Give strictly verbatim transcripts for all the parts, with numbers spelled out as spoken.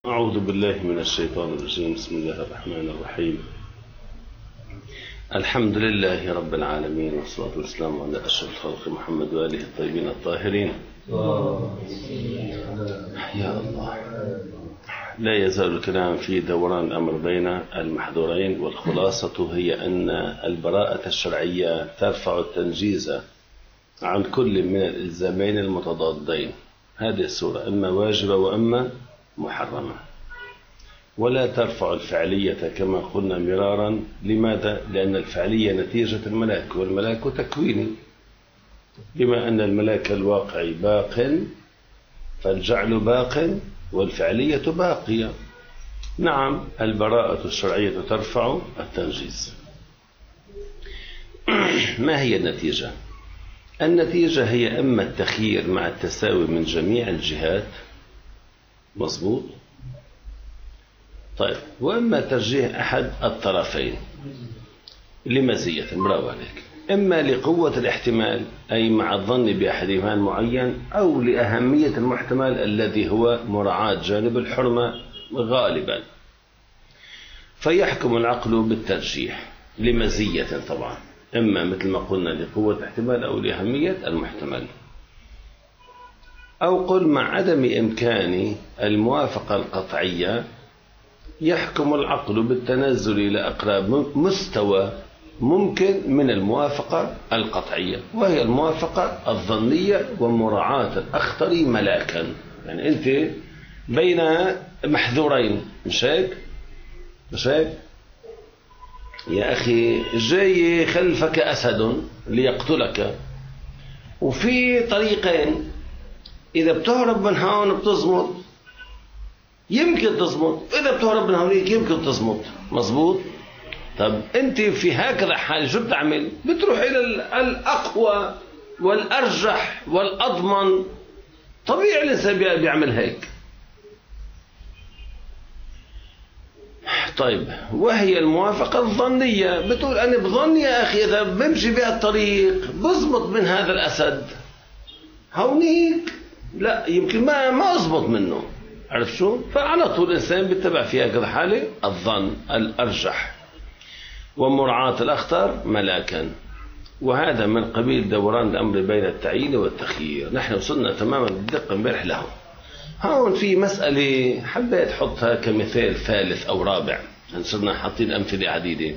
أعوذ بالله من الشيطان الرجيم. بسم الله الرحمن الرحيم. الحمد لله رب العالمين، والصلاة والسلام على أشرف الخلق محمد وآله الطيبين الطاهرين. يا الله، لا يزال الكلام في دوران الأمر بين المحظورين، والخلاصة هي أن البراءة الشرعية ترفع التنجيز عن كل من الإلزامين المتضادين. هذه الصورة إما واجبة وإما محرمة، ولا ترفع الفعلية كما قلنا مرارا. لماذا؟ لأن الفعلية نتيجة الملاك، والملاك تكويني، بما أن الملاك الواقعي باق فالجعل باق والفعلية باقية. نعم، البراءة الشرعية ترفع التنجيز. ما هي النتيجة؟ النتيجة هي إما التخيير مع التساوي من جميع الجهات، مظبوط؟ طيب، وإما ترجيح أحد الطرفين لمزية، برافو عليك، إما لقوة الاحتمال أي مع الظن بأحدهما المعين، أو لأهمية المحتمل الذي هو مراعاة جانب الحرمة غالبا، فيحكم العقل بالترجيح لمزية طبعا، إما مثل ما قلنا لقوة الاحتمال أو لأهمية المحتمل، أو قل مع عدم إمكان الموافقة القطعية يحكم العقل بالتنزل إلى أقرب مستوى ممكن من الموافقة القطعية، وهي الموافقة الظنية ومراعاة الأخطر ملاكا. يعني أنت بين محذورين، مش هيك؟ مش هيك؟ يا أخي، جاي خلفك أسد ليقتلك، وفي طريقين، إذا بتهرب من هون بتزمط، يمكن تزمط، إذا بتهرب من هونيك يمكن تزمط، مظبوط؟ طب أنت في هكذا حال شو بتعمل؟ بتروح إلى الأقوى والأرجح والأضمن. طبيعي الإنسان بيعمل هيك. طيب، وهي الموافقة الظنية، بتقول أنا بظن يا أخي إذا بمشي بهالطريق بزمط من هذا الأسد، هونيك لا، يمكن ما ما أزبط منه. عرفت شو؟ فعلى طول الإنسان بيتبع في هكذا حالة الظن الأرجح ومراعاة الأخطر ملاكا، وهذا من قبيل دوران الأمر بين التعيين والتخيير. نحن وصلنا تماما بالدقة امبارح له. هون في مسألة حبيت حطها كمثال ثالث أو رابع، صرنا حاطين أمثلة عديدة.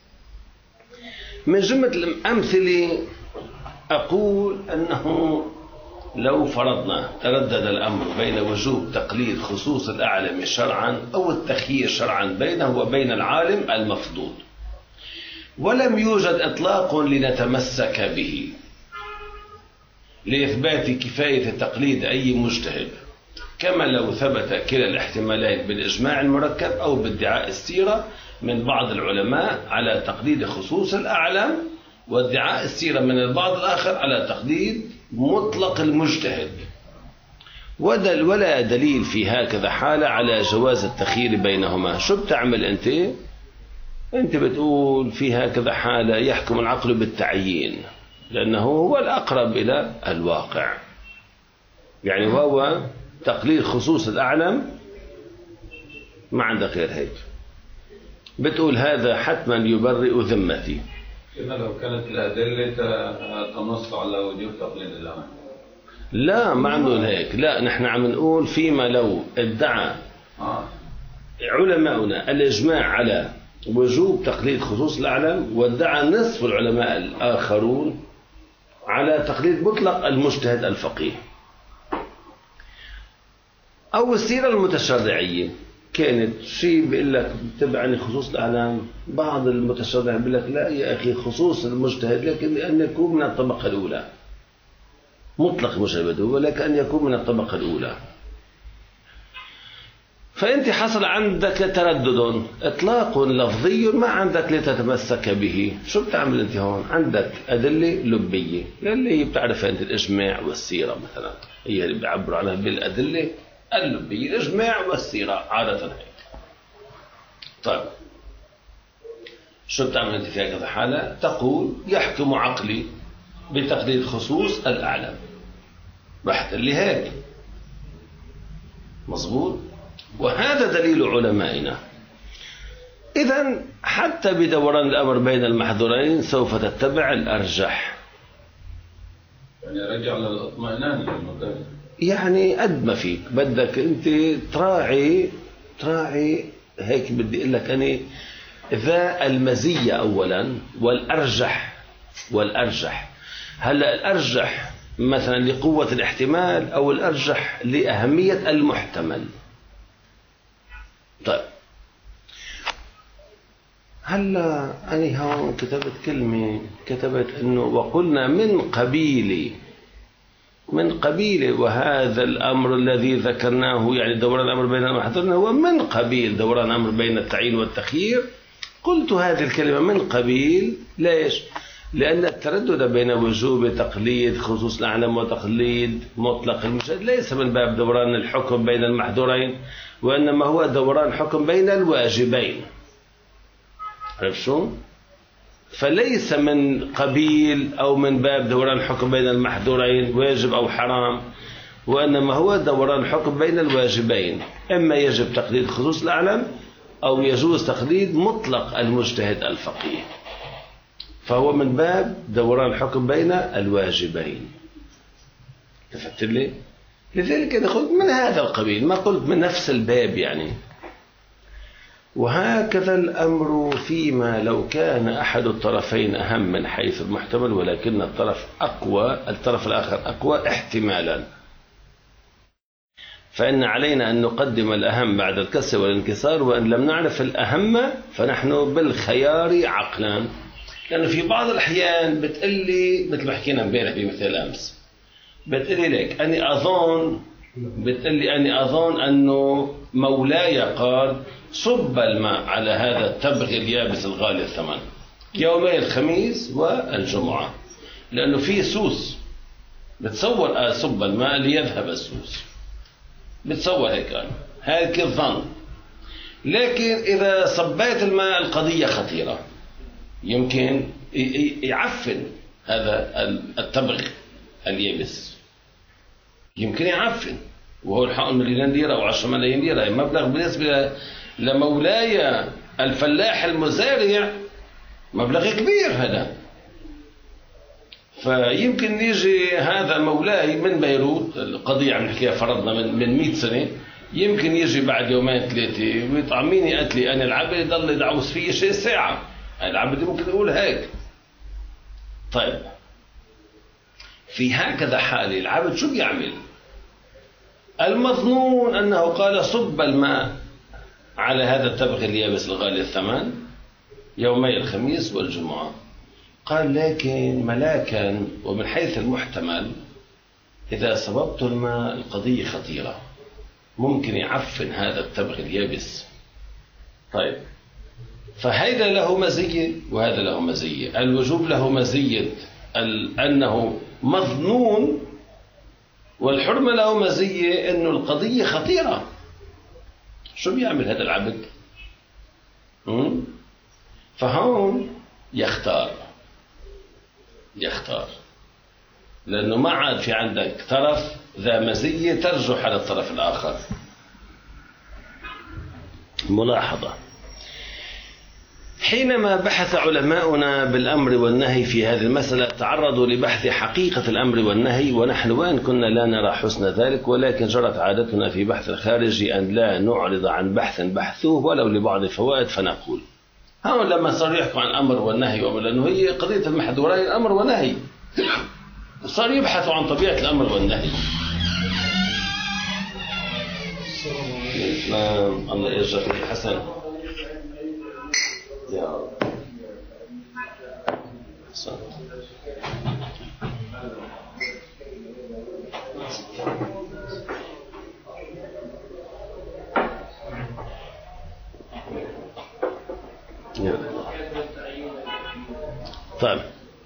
من جملة الأمثلة أقول أنه لو فرضنا تردد الأمر بين وجوب تقليد خصوص الأعلم شرعا أو التخيير شرعا بينه وبين العالم المفضول، ولم يوجد إطلاق لنتمسك به لإثبات كفاية تقليد أي مجتهد، كما لو ثبت كلا الاحتمالين بالإجماع المركب أو بادعاء السيرة من بعض العلماء على تقليد خصوص الأعلم، وادعاء السيرة من البعض الآخر على تقليد مطلق المجتهد، ولا دليل في هكذا حالة على جواز التخيير بينهما. شو بتعمل أنت؟ أنت بتقول في هكذا حالة يحكم العقل بالتعيين، لأنه هو الأقرب إلى الواقع، يعني وهو تقليد خصوص الأعلم، ما عندك غير هيك. بتقول هذا حتما يبرئ ذمتي. كما لو كانت الأدلة تنص على وجوب تقليد الأعلم. لا، ما عم نقول هيك، لا، نحن عم نقول فيما لو ادعى آه. علماؤنا الإجماع على وجوب تقليد خصوص الأعلم، وادعى نصف العلماء الآخرون على تقليد مطلق المجتهد الفقيه، أو السيرة المتشرعية كانت شيء بيقول لك تبعني خصوص الأعلام، بعض المتشرع بيقول لك لا يا أخي خصوص المجتهد لكن أن يكون من الطبقة الأولى، مطلق مجتهد ولكن أن يكون من الطبقة الأولى. فأنت حصل عندك تردد، إطلاق لفظي ما عندك لتتمسك به. شو بتعمل أنت هون؟ عندك أدلة لبية اللي هي بتعرف أنت الإجماع والسيرة مثلا، هي اللي بيعبروا عنها بالأدلة اللبية، الإجماع والسيرة عادة هيك. طيب، شو بتعمل أنت في هذه الحالة؟ تقول يحكم عقلي بتقليد خصوص الأعلم. رح تقول لي هيك، مظبوط؟ وهذا دليل علمائنا. إذن حتى بدوران الأمر بين المحظورين سوف تتبع الأرجح، يعني رجع للاطمئنان للمدرس، يعني قد ما فيك بدك أنت تراعي تراعي هيك. بدي أقول لك أنا ذا المزية أولا والأرجح والأرجح هلا الأرجح مثلا لقوة الاحتمال أو الأرجح لأهمية المحتمل. طيب هلا أنا هون كتبت كلمة، كتبت إنه وقلنا من قبيل من قبيل وهذا الأمر الذي ذكرناه يعني دوران الأمر بين المحظورين هو من قبيل دوران الأمر بين التعيين والتخيير. قلت هذه الكلمة من قبيل ليش؟ لأن التردد بين وجوب تقليد خصوص الأعلم وتقليد مطلق المشاهد ليس من باب دوران الحكم بين المحظورين، وإنما هو دوران حكم بين الواجبين. عرفت شو؟ فليس من قبيل أو من باب دوران حكم بين المحظورين واجب أو حرام، وإنما هو دوران حكم بين الواجبين، إما يجب تقليد خصوص الأعلم أو يجوز تقليد مطلق المجتهد الفقيه، فهو من باب دوران حكم بين الواجبين. تفت لي؟ لذلك أنا قلت من هذا القبيل، ما قلت من نفس الباب يعني. وهكذا الأمر فيما لو كان أحد الطرفين أهم من حيث المحتمل ولكن الطرف أقوى الطرف الآخر أقوى احتمالا، فإن علينا أن نقدم الأهم بعد الكسر والانكسار، وإن لم نعرف الأهم فنحن بالخيار عقلا. لأنه في بعض الأحيان بتقلي مثل ما حكينا امبارح بمثال أمس، بتقلي لك أني أظن بتقلي أني أظن أنه مولاي قال صب الماء على هذا التبغ اليابس الغالي الثمن يومي الخميس والجمعة، لأنه في سوس بتصور صب الماء ليذهب السوس، بتصور هيك أنا هيك الظن. لكن إذا صبيت الماء القضية خطيرة، يمكن يعفن هذا التبغ اليابس، يمكن يعفن، وهو الحق مليون ليرة أو عشرة ملايين ليرة، مبلغ بالنسبة لمولاي الفلاح المزارع مبلغ كبير هذا. فيمكن يجي هذا مولاي من بيروت، القضية عم نحكيها فرضنا من من مئة سنة، يمكن يجي بعد يومين ثلاثة ويطعميني قتلي أنا العبد يضل يدعوس فيه شيء ساعة، العبد ممكن يقول هيك. طيب في هكذا حالة العبد شو بيعمل؟ المظنون أنه قال صب الماء على هذا التبغ اليابس الغالي الثمن يومي الخميس والجمعة. قال لكن ملاكا ومن حيث المحتمل إذا صببت الماء القضية خطيرة، ممكن يعفن هذا التبغ اليابس. طيب فهذا له مزية وهذا له مزية. الوجوب له مزية أنه مظنون، والحرمة له مزية أنه القضية خطيرة. شو بيعمل هذا العبد؟ فهون يختار يختار لأنه ما عاد في عندك طرف ذا مزية ترجح على الطرف الآخر. ملاحظة: حينما بحث علماؤنا بالأمر والنهي في هذه المسألة تعرضوا لبحث حقيقة الأمر والنهي، ونحن وإن كنا لا نرى حسن ذلك، ولكن جرت عادتنا في بحث الخارج أن لا نعرض عن بحث بحثوه ولو لبعض الفوائد، فنقول هون لما صار يحكوا عن الأمر والنهي، لأنه هي قضية المحظورين الأمر والنهي، صار يبحثوا عن طبيعة الأمر والنهي. الإسلام الله يرزقك حسن يا رب. طيب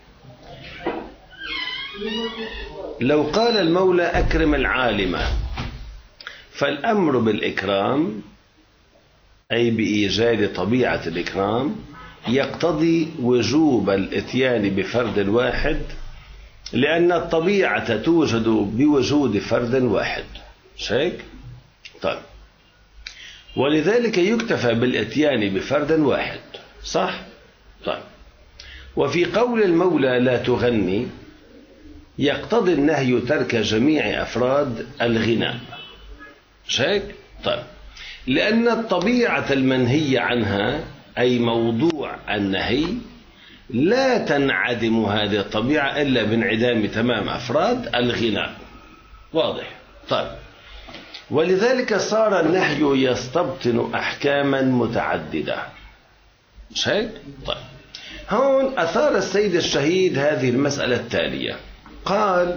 لو قال المولى أكرم العالم، فالأمر بالإكرام أي بإيجاد طبيعة الإكرام يقتضي وجوب الإتيان بفرد واحد، لأن الطبيعة توجد بوجود فرد واحد. شيك؟ طيب ولذلك يكتفى بالاتيان بفرد واحد. صح؟ طيب. وفي قول المولى لا تغني يقتضي النهي ترك جميع أفراد الغناء. مش هيك؟ طيب. لأن الطبيعة المنهي عنها أي موضوع النهي لا تنعدم هذه الطبيعة إلا بانعدام تمام أفراد الغناء. واضح؟ طيب. ولذلك صار النهي يستبطن أحكاما متعددة. مش هيك؟ طيب. هون أثار السيد الشهيد هذه المسألة التالية، قال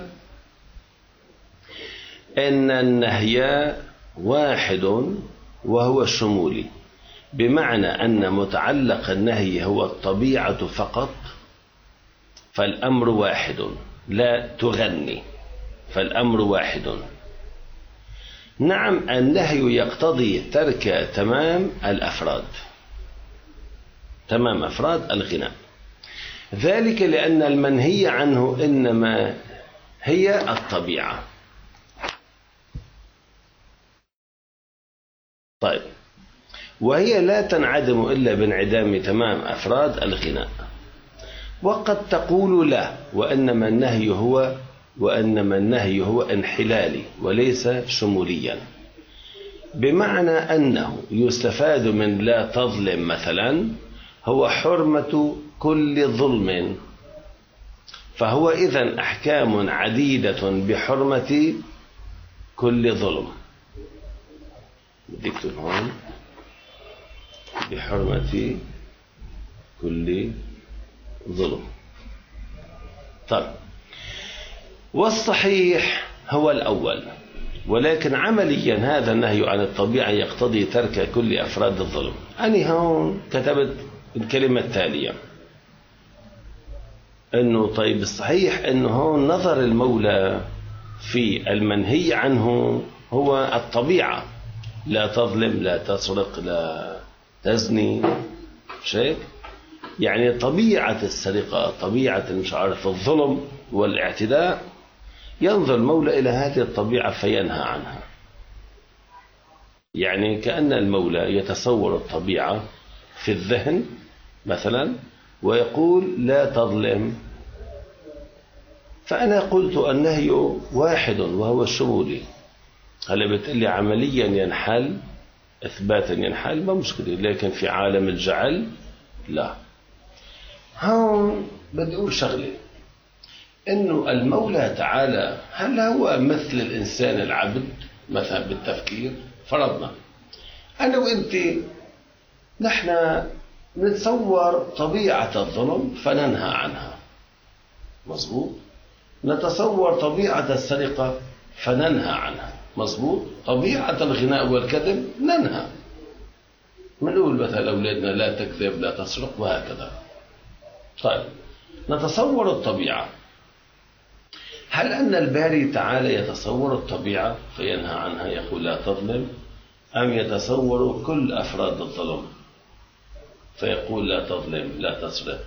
إن النهي واحد وهو الشمولي، بمعنى أن متعلق النهي هو الطبيعة فقط، فالأمر واحد. لا تغني، فالأمر واحد. نعم، النهي يقتضي ترك تمام الأفراد، تمام أفراد الغناء، ذلك لأن المنهي عنه إنما هي الطبيعة. طيب. وهي لا تنعدم إلا بانعدام تمام أفراد الغناء. وقد تقول لا، وإنما النهي هو وإنما النهي هو انحلالي وليس شموليا، بمعنى أنه يستفاد من لا تظلم مثلا هو حرمة كل ظلم، فهو إذن أحكام عديدة بحرمة كل ظلم. بديك هون بحرمة كل ظلم. طيب. والصحيح هو الأول، ولكن عمليا هذا النهي عن الطبيعة يقتضي ترك كل أفراد الظلم. أنا هون كتبت الكلمة التالية، أنه طيب الصحيح أنه هون نظر المولى في المنهي عنه هو الطبيعة، لا تظلم، لا تسرق، لا تزني، شيء يعني طبيعة السرقة، طبيعة مش عارف الظلم والاعتداء، ينظر المولى إلى هذه الطبيعة فينهى عنها. يعني كأن المولى يتصور الطبيعة في الذهن مثلا ويقول لا تظلم، فأنا قلت النهي واحد وهو الشمولي. هلا بتقلي عمليا ينحل، إثباتا ينحل، ما مشكلة، لكن في عالم الجعل لا. هون بدي أقول شغلة، إنه المولى تعالى هل هو مثل الإنسان العبد مثلا بالتفكير؟ فرضنا أنا وإنت نحن نتصور طبيعة الظلم فننهى عنها، مظبوط؟ نتصور طبيعة السرقة فننهى عنها، مظبوط؟ طبيعة الغناء والكذب ننهى، منقول مثلا أولادنا لا تكذب لا تسرق وهكذا. طيب، نتصور الطبيعة، هل أن الباري تعالى يتصور الطبيعة فينهى عنها يقول لا تظلم، أم يتصور كل أفراد الظلم فيقول لا تظلم لا تسرق؟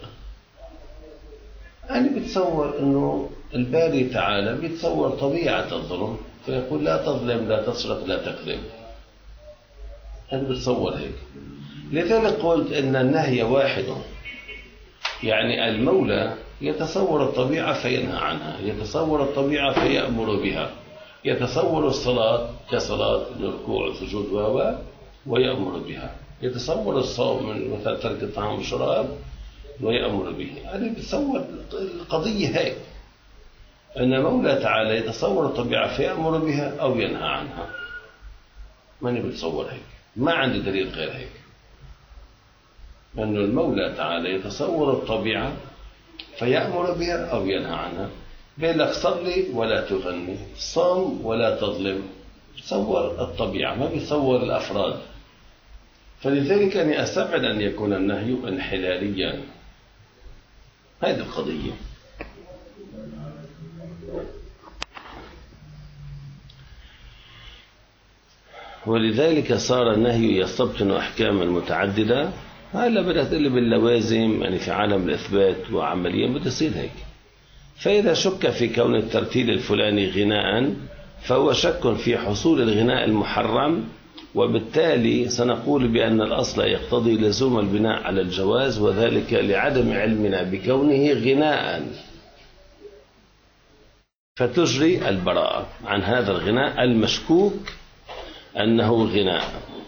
أنا بتصور أنه الباري تعالى بيتصور طبيعة الظلم فيقول لا تظلم لا تسرق لا تكذب. أنا بتصور هيك، لذلك قلت أن النهي واحد، يعني المولى يتصور الطبيعة فينهى عنها، يتصور الطبيعة فيأمر بها، يتصور الصلاة كصلاة الركوع والسجود و ويأمر بها، يتصور الصوم من مثل ترك الطعام والشراب ويأمر به. يعني بتصور القضية هيك، أن مولى تعالى يتصور الطبيعة فيأمر بها أو ينهى عنها. ماني بتصور هيك، ما عندي دليل غير هيك، أن المولى تعالى يتصور الطبيعة فيأمر بها أو ينهى عنها. بيقول لك صلي ولا تغني، صم ولا تظلم، تصور الطبيعة ما بيصور الأفراد. فلذلك أني أستبعد أن يكون النهي انحلاليا. هذه القضية. ولذلك صار النهي يستبطن أحكاما متعددة. هلا بدأت تقلب باللوازم، يعني في عالم الإثبات وعمليا بتصير هيك. فإذا شك في كون الترتيل الفلاني غناء فهو شك في حصول الغناء المحرم وبالتالي سنقول بأن الأصل يقتضي لزوم البناء على الجواز، وذلك لعدم علمنا بكونه غناء، فتجري البراءة عن هذا الغناء المشكوك أنه غناء.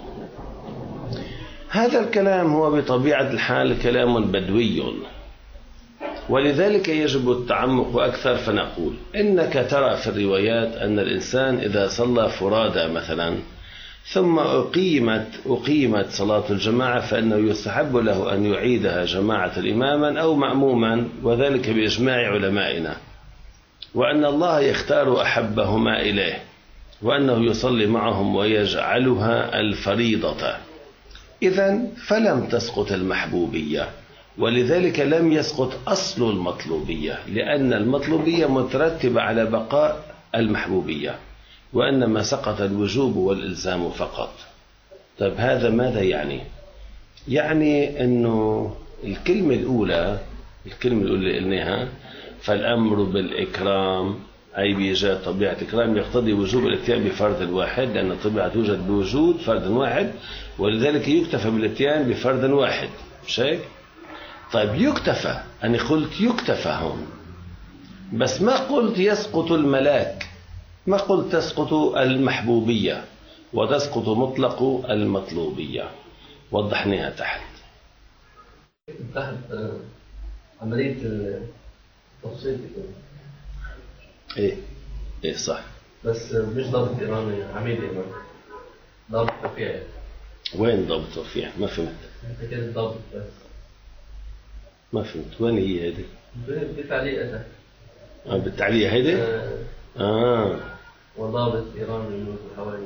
هذا الكلام هو بطبيعة الحال كلام بدوي، ولذلك يجب التعمق أكثر. فنقول إنك ترى في الروايات أن الإنسان إذا صلى فرادى مثلا ثم أقيمت أقيمت صلاة الجماعة فإنه يستحب له أن يعيدها جماعة إماما أو مأموما، وذلك بإجماع علمائنا، وأن الله يختار أحبهما إليه، وأنه يصلي معهم ويجعلها الفريضة. إذن فلم تسقط المحبوبية، ولذلك لم يسقط أصل المطلوبية، لأن المطلوبية مترتبة على بقاء المحبوبية، وإنما سقط الوجوب والإلزام فقط. طيب هذا ماذا يعني؟ يعني أنه الكلمة الأولى الكلمة الأولى اللي قلناها فالأمر بالإكرام، أي بإيجاد طبيعة إكرام، يقتضي وجوب الاتيان بفرد واحد، لأن الطبيعة توجد بوجود فرد واحد، ولذلك يكتفى بالاتيان بفرد واحد، مش هيك؟ طيب يكتفى، أنا قلت يكتفى هون، بس ما قلت يسقط الملاك، ما قلت تسقط المحبوبية وتسقط مطلق المطلوبية. وضحناها تحت. تحت عملية التفصيل. إيه إيه صح، بس مش ضابط إيراني عميد إيراني، ضابط توفيع. وين ضابط توفيع؟ ما فهمت. أنت كده ضابط بس ما فهمت. وين هي هيدي؟ بالتعليق تحت. آه بالتعليق هيدي؟ آه. آه. وضابط إيراني من حوالي.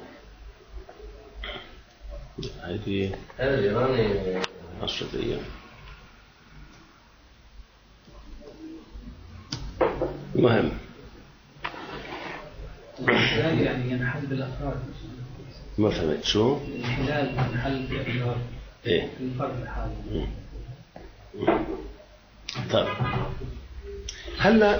هيدي. هذا الإيراني. عشرة أيام. مهم. الانحلال يعني ينحل بالأفراد. ما فهمت شو؟ الانحلال ينحل بالأفراد. إيه. الفرد الحالي. طيب. هلا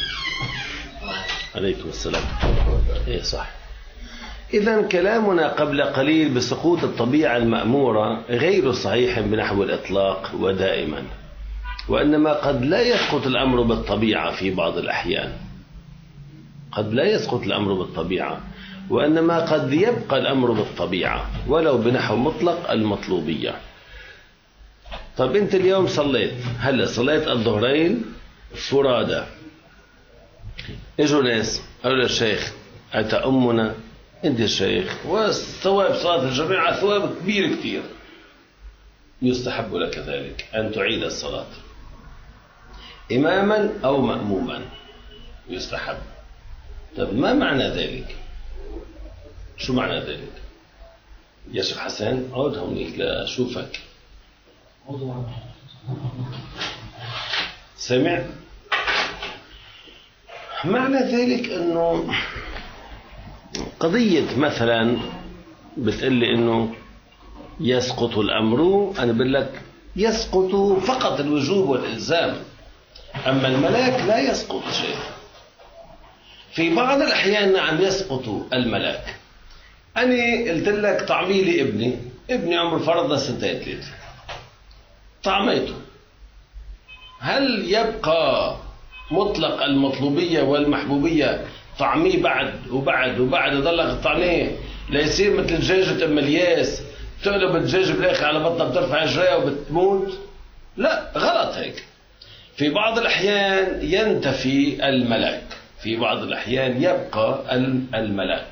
عليكم السلام. إيه صح. إذن كلامنا قبل قليل بسقوط الطبيعة المأمورة غير صحيح بنحو الإطلاق ودائما، وإنما قد لا يسقط الأمر بالطبيعة في بعض الأحيان، قد لا يسقط الأمر بالطبيعة، وإنما قد يبقى الأمر بالطبيعة ولو بنحو مطلق المطلوبية. طب أنت اليوم صليت، هلا صليت الظهرين فرادى، اجوا ناس قالوا للشيخ أتأمنا؟ أنت الشيخ وثواب صلاة الجماعة ثواب كبير كتير، يستحب لك ذلك أن تعيد الصلاة إماما أو مأموما، يستحب. طب ما معنى ذلك؟ شو معنى ذلك؟ يا شيخ حسن عود هونيك لأشوفك. سمع؟ معنى ذلك أنه قضية مثلا بتقلي أنه يسقط الأمر، أنا بقول لك يسقط فقط الوجوب والإلزام، أما الملاك لا يسقط شيء. في بعض الأحيان نعم يسقط الملاك. أنا قلت لك طعمي لي ابني ابني عمره فرضنا سنتين ثلاثة، طعميته، هل يبقى مطلق المطلوبية والمحبوبية طعميه بعد وبعد وبعد ضلك طعميه ليصير مثل دجاجة أم الياس تقلب الدجاجة بالآخر على بطنها بترفع رجليها وبتموت؟ لا، غلط هيك. في بعض الأحيان ينتفي الملاك، في بعض الأحيان يبقى الملاك.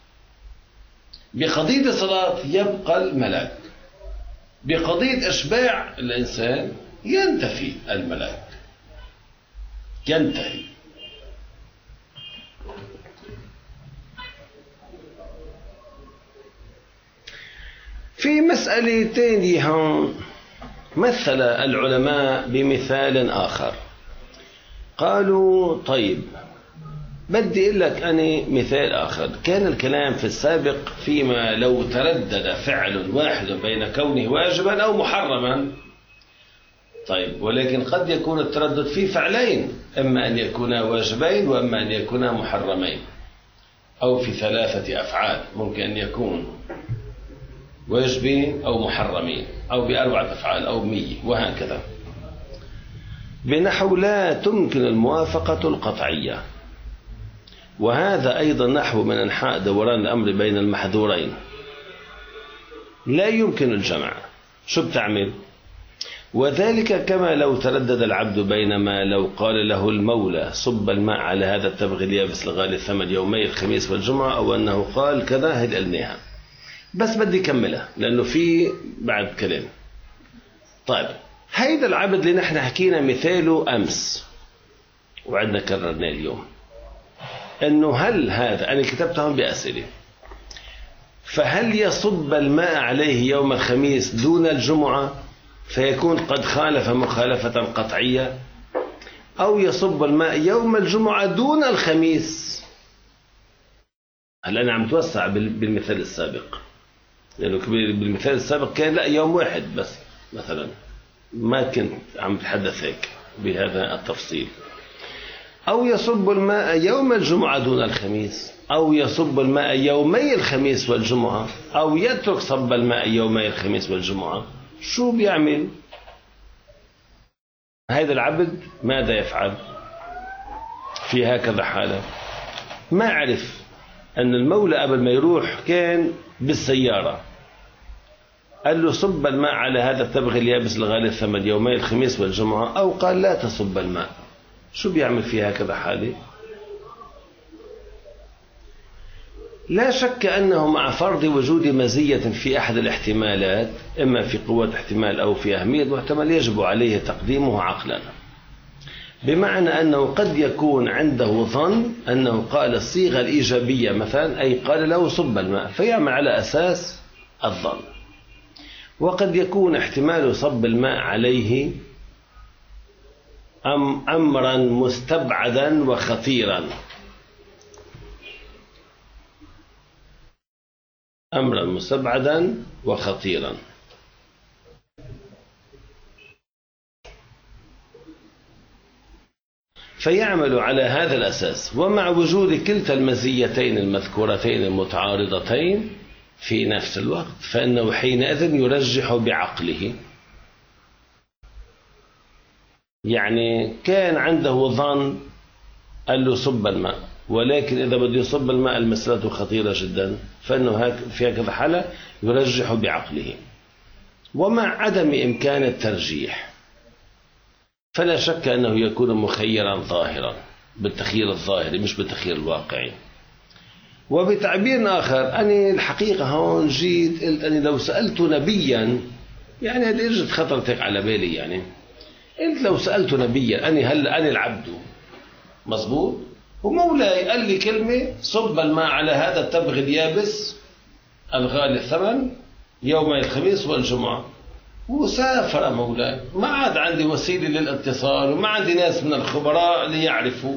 بقضية الصلاة يبقى الملاك، بقضية إشباع الإنسان ينتفي الملاك، ينتهي. في مسألة تانية هون مثل العلماء بمثال آخر، قالوا طيب بدي أقول لك أنا مثال آخر. كان الكلام في السابق فيما لو تردد فعل واحد بين كونه واجبا أو محرما. طيب ولكن قد يكون التردد في فعلين، إما أن يكونا واجبين وإما أن يكونا محرمين، أو في ثلاثة أفعال ممكن أن يكون. واجبين أو محرمين أو بأربعة أفعال أو مية وهكذا، بنحو لا تمكن الموافقة القطعية. وهذا أيضا نحو من أنحاء دوران الأمر بين المحذورين، لا يمكن الجمع. شو بتعمل؟ وذلك كما لو تردد العبد بينما لو قال له المولى صب الماء على هذا التبغ اليابس الغالي الثمن يومي الخميس والجمعة، أو أنه قال كذا. هيد قلناها بس بدي كملها لأنه في بعد كلام. طيب هيدا العبد اللي نحن حكينا مثاله أمس وعدنا كررناه اليوم، أنه هل هذا أنا كتبتهم بأسئلة، فهل يصب الماء عليه يوم الخميس دون الجمعة فيكون قد خالف مخالفة قطعية، أو يصب الماء يوم الجمعة دون الخميس؟ هل أنا عم توسع بالمثال السابق، لأنه بالمثال السابق كان لا يوم واحد بس مثلا، ما كنت عم تحدث هيك بهذا التفصيل. أو يصب الماء يوم الجمعة دون الخميس، أو يصب الماء يومي الخميس والجمعة، أو يترك صب الماء يومي الخميس والجمعة. شو بيعمل هذا العبد؟ ماذا يفعل في هكذا حالة؟ ما عرف أن المولى قبل ما يروح كان بالسيارة، قال له صب الماء على هذا التبغ اليابس الغالي الثمن يومي الخميس والجمعة، أو قال لا تصب الماء. شو بيعمل في هكذا حالة؟ لا شك أنه مع فرض وجود مزية في أحد الاحتمالات، إما في قوة احتمال أو في أهمية محتمل، يجب عليه تقديمه عقلا، بمعنى أنه قد يكون عنده ظن أنه قال الصيغة الإيجابية مثلا، أي قال له صب الماء، فيعمل على أساس الظن. وقد يكون احتمال صب الماء عليه أم أمرا مستبعدا وخطيرا، أمرا مستبعدا وخطيرا، فيعمل على هذا الأساس. ومع وجود كلتا المزيتين المذكورتين المتعارضتين في نفس الوقت، فإنه حينئذ يرجح بعقله. يعني كان عنده ظن قال له صب الماء، ولكن إذا بده يصب الماء المسألة خطيرة جدا، فإنه في هكذا حالة يرجح بعقله. ومع عدم إمكان الترجيح، فلا شك أنه يكون مخيرا ظاهرا بالتخيير الظاهري مش بالتخيير الواقعي. وبتعبير آخر، أنا الحقيقة هون جيت قلت أني لو سألت نبيا، يعني هذه إجت خطرتك على بالي، يعني قلت لو سألت نبيا أني هل أنا العبد مظبوط، ومولاي قال لي كلمة صب الماء على هذا التبغ اليابس الغالي الثمن يوم الخميس والجمعة، وسافر مولاي، ما عاد عندي وسيلة للاتصال وما عندي ناس من الخبراء ليعرفوا.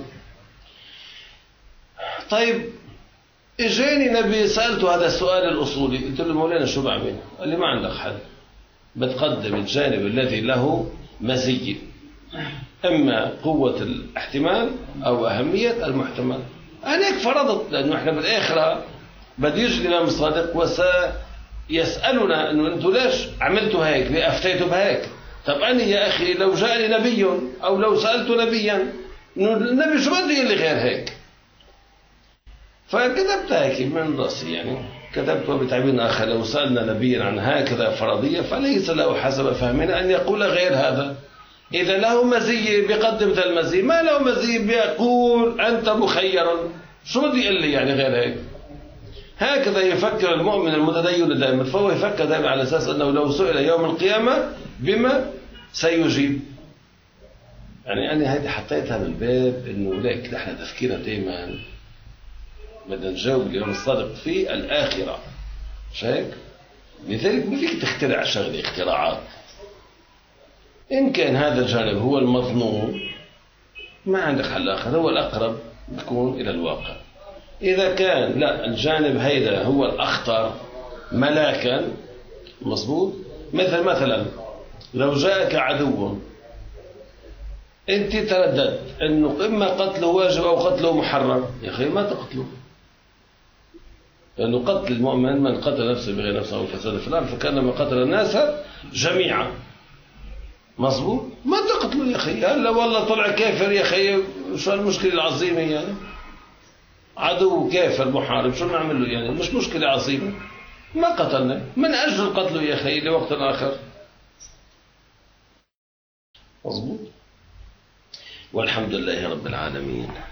طيب اجاني نبي سألته هذا السؤال الأصولي، قلت له مولانا شو بعمل؟ قال لي ما عندك حل، بتقدم الجانب الذي له مزية، إما قوة الاحتمال أو أهمية المحتمل. أنا هيك فرضت، لأنه إحنا بالآخرة بده يجي الإمام الصادق وسيسألنا إنه أنتوا ليش عملتوا هيك؟ ليه أفتيتوا بهيك؟ طب أنا يا أخي لو جاءني نبي أو لو سألت نبيا إنه النبي شو بده يقول لي غير هيك؟ فكتبت هيك من رأسي، يعني كتبت بتعبير آخر لو سألنا نبيا عن هكذا فرضية فليس له حسب فهمنا أن يقول غير هذا. إذا له مزية بيقدم ذا المزية، ما له مزية بيقول أنت مخير. شو بدي يقول لي يعني غير هيك؟ هكذا يفكر المؤمن المتدين دائما، فهو يفكر دائما على أساس أنه لو سئل يوم القيامة بما سيجيب. يعني أنا هذه حطيتها بالباب إنه ليك نحن تفكيرنا دائما بدنا نجاوب اليوم الصادق في الآخرة، مش هيك؟ لذلك ما فيك تخترع شغلة اختراعات. إن كان هذا الجانب هو المظنون ما عندك حل آخر، هو الأقرب يكون إلى الواقع. إذا كان لا الجانب هيدا هو الأخطر ملاكا مظبوط، مثل مثلا لو جاءك عدو أنت ترددت أنه إما قتله واجب أو قتله محرم، يا أخي ما تقتله، لأنه قتل المؤمن من قتل نفسه بغير نفسه أو فساد في الأرض فكانما قتل الناس جميعا. مظبوط. ما تقتلوا يا أخي، هلا والله طلع كافر يا أخي، شو المشكلة العظيمة يعني؟ عدو كافر محارب شو نعمل له يعني؟ مش مشكلة عظيمة، ما قتلنا من أجل قتله يا أخي لوقت آخر. مظبوط. والحمد لله رب العالمين.